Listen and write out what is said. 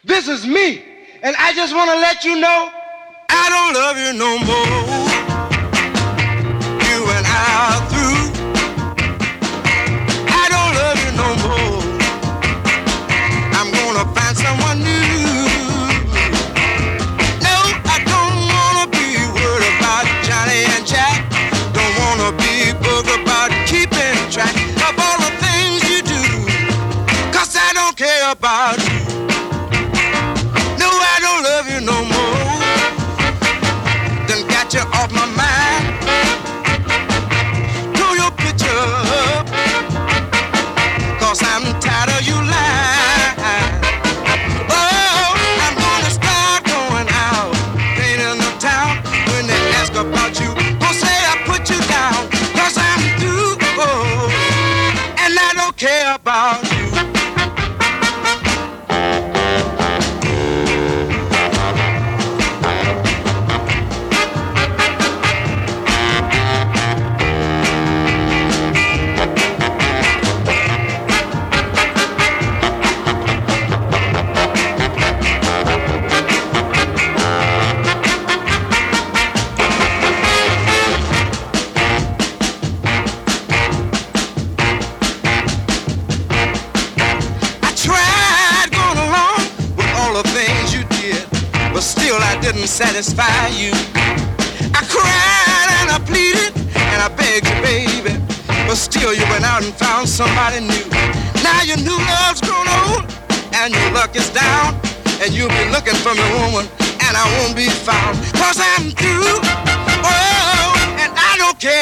This is me, and I just want to let you know I don't love you no more. You and I are through. I don't love you no more. I'm gonna find someone new. No, I don't wanna be worried about Johnny and Jack. Don't wanna be bothered about keeping track of all the things you do. 'Cause I don't care about you. No, I don't love you no more. Done got you off my mind. Pull your picture up, 'cause I'm tired of you lying. Oh, I'm gonna start going out, pain in the town. When they ask about you, gonna say I put you down. 'Cause I'm through, oh, and I don't care about you. Didn't satisfy you. I cried and I pleaded and I begged you, baby, but still you went out and found somebody new. Now your new love's grown old and your luck is down, and you'll be looking for me, woman, and I won't be found. 'Cause I'm through, oh, and I don't care